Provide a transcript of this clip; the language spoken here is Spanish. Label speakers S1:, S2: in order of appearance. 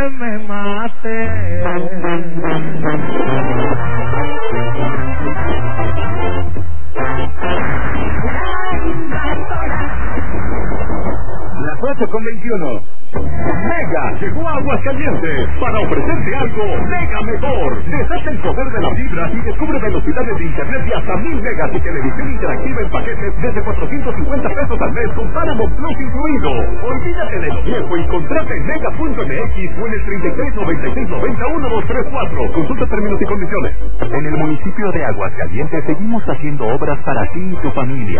S1: que me mate.
S2: Las 8:21. Mega llegó a Aguascalientes para ofrecerte algo mega mejor. Deshaz el poder de la fibra y descubre velocidades de internet de hasta 1000 megas y televisión interactiva en paquetes desde 450 pesos al mes con Paramount Plus incluido. Olvídate de lo viejo y contrata en mega.mx o en el 3396901234. Consulta términos y condiciones.
S3: En el municipio de Aguascalientes seguimos haciendo obras para ti y tu familia.